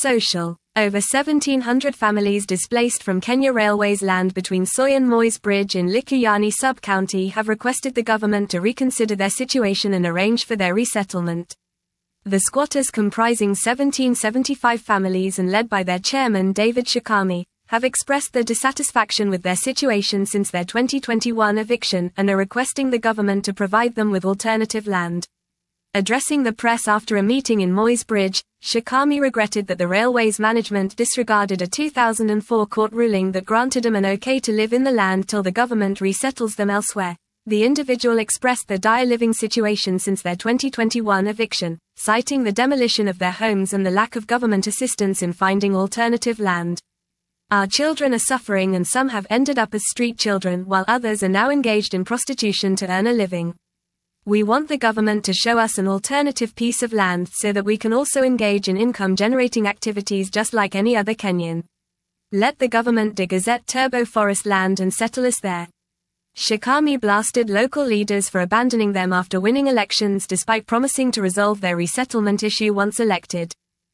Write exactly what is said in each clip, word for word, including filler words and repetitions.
Social. Over seventeen hundred families displaced from Kenya Railways land between Soy and Moi's Bridge in Likuyani sub-county have requested the government to reconsider their situation and arrange for their resettlement. The squatters, comprising seventeen seventy-five families and led by their chairman David Shikami, have expressed their dissatisfaction with their situation since their twenty twenty-one eviction and are requesting the government to provide them with alternative land. Addressing the press after a meeting in Moi's Bridge, Shikami regretted that the railway's management disregarded a two thousand four court ruling that granted them an okay to live in the land till the government resettles them elsewhere. The individual expressed their dire living situation since their twenty twenty-one eviction, citing the demolition of their homes and the lack of government assistance in finding alternative land. Our children are suffering and some have ended up as street children while others are now engaged in prostitution to earn a living. We want the government to show us an alternative piece of land so that we can also engage in income-generating activities just like any other Kenyan. Let the government de-gazette Turbo Forest land and settle us there. Shikami blasted local leaders for abandoning them after winning elections despite promising to resolve their resettlement issue once elected.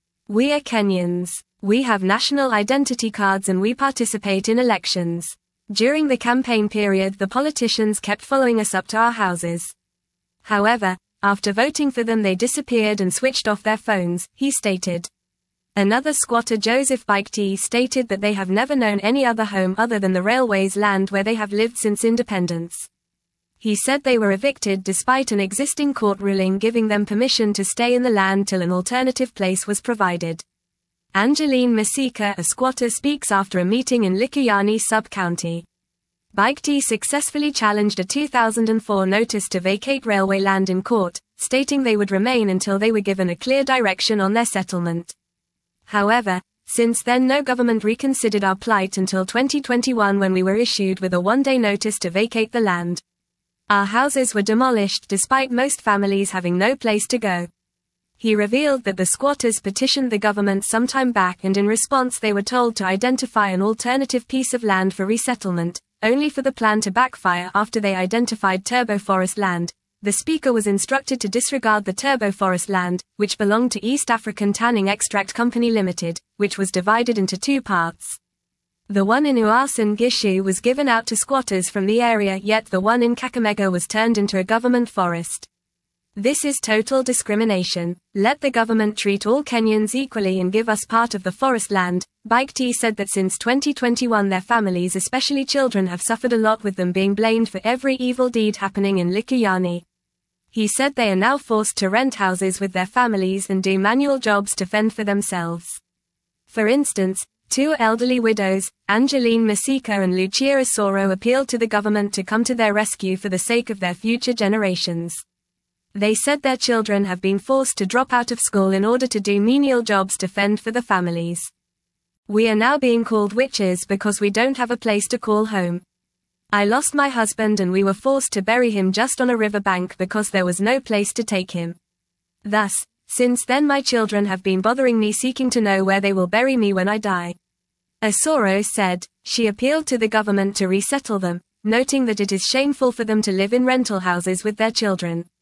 We are Kenyans. We have national identity cards and we participate in elections. During the campaign period, the politicians kept following us up to our houses. However, after voting for them they disappeared and switched off their phones, he stated. Another squatter, Joseph Baigti, stated that they have never known any other home other than the railway's land where they have lived since independence. He said they were evicted despite an existing court ruling giving them permission to stay in the land till an alternative place was provided. Angeline Masika, a squatter, speaks after a meeting in Likuyani sub-county. Baigti successfully challenged a two thousand four notice to vacate railway land in court, stating they would remain until they were given a clear direction on their settlement. However, since then no government reconsidered our plight until twenty twenty-one when we were issued with a one-day notice to vacate the land. Our houses were demolished despite most families having no place to go. He revealed that the squatters petitioned the government some time back and in response they were told to identify an alternative piece of land for resettlement, only for the plan to backfire after they identified Turbo Forest land. The speaker was instructed to disregard the Turbo Forest land, which belonged to East African Tanning Extract Company Limited, which was divided into two parts. The one in Uasin Gishu was given out to squatters from the area, yet the one in Kakamega was turned into a government forest. This is total discrimination. Let the government treat all Kenyans equally and give us part of the forest land. Baigti said that since twenty twenty-one their families, especially children, have suffered a lot with them being blamed for every evil deed happening in Likuyani. He said they are now forced to rent houses with their families and do manual jobs to fend for themselves. For instance, two elderly widows, Angeline Masika and Lucia Asoro, appealed to the government to come to their rescue for the sake of their future generations. They said their children have been forced to drop out of school in order to do menial jobs to fend for the families. We are now being called witches because we don't have a place to call home. I lost my husband and we were forced to bury him just on a riverbank because there was no place to take him. Thus, since then my children have been bothering me seeking to know where they will bury me when I die. Asoro said. She appealed to the government to resettle them, noting that it is shameful for them to live in rental houses with their children.